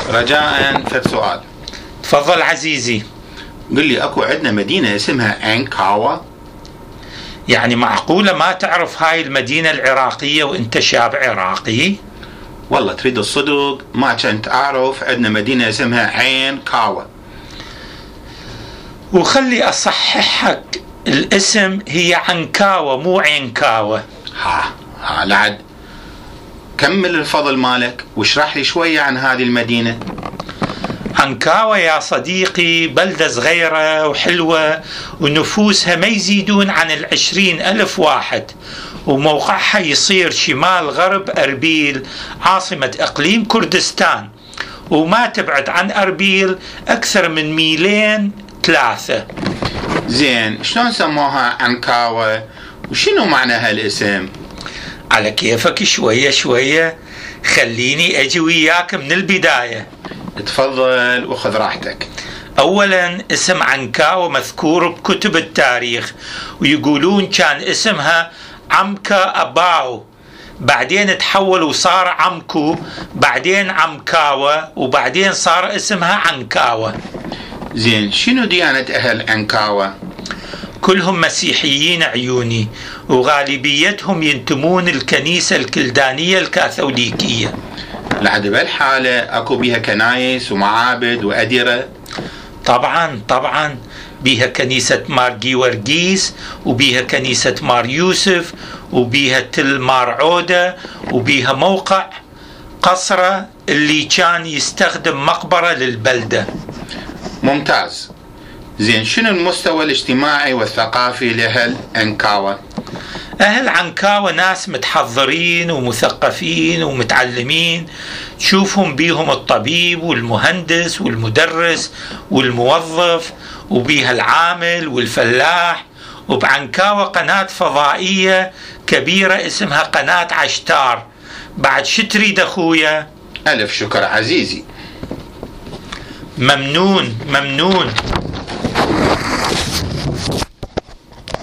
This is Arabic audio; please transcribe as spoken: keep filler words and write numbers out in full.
رجاء فد سؤال. تفضل عزيزي. قل لي اكو عندنا مدينة اسمها أنكاوا؟ يعني معقولة ما تعرف هاي المدينة العراقية وانت شاب عراقي؟ والله تريد الصدق ما كنت اعرف عندنا مدينة اسمها عين كاوا. وخلي اصححك الاسم، هي عنكاوة مو عينكاوة. ها ها لعد كمل الفضل مالك واشرح لي شوية عن هذه المدينة. عنكاوة يا صديقي بلدة صغيرة وحلوة ونفوسها ما يزيدون عن العشرين ألف واحد، وموقعها يصير شمال غرب أربيل عاصمة إقليم كردستان، وما تبعد عن أربيل أكثر من ميلين ثلاثة. زين شلون سموها عنكاوة وشنو معنى هالاسم؟ على كيفك شوية شوية، خليني أجي وياك من البداية. تفضل وخذ راحتك. أولا اسم عنكاوة مذكور بكتب التاريخ، ويقولون كان اسمها عمكا أباو، بعدين تحول وصار عمكو، بعدين عمكاوة، وبعدين صار اسمها عنكاوة. زين شنو ديانة أهل عنكاوة؟ كلهم مسيحيين عيوني، وغالبيتهم ينتمون الكنيسة الكلدانية الكاثوليكية. لحد بالحالة أكو بيها كنايس ومعابد وأديرة؟ طبعا طبعا، بيها كنيسة مار جيورجيس، وبيها كنيسة مار يوسف، وبيها تل مار عودة، وبيها موقع قصرة اللي كان يستخدم مقبرة للبلدة. ممتاز. زين شنو المستوى الاجتماعي والثقافي لأهل عنكاوة؟ أهل عنكاوة ناس متحضرين ومثقفين ومتعلمين، تشوفهم بيهم الطبيب والمهندس والمدرس والموظف، وبيها العامل والفلاح. وبعنكاوة قناة فضائية كبيرة اسمها قناة عشتار. بعد شو تريد أخويا؟ ألف شكر عزيزي. ممنون ممنون.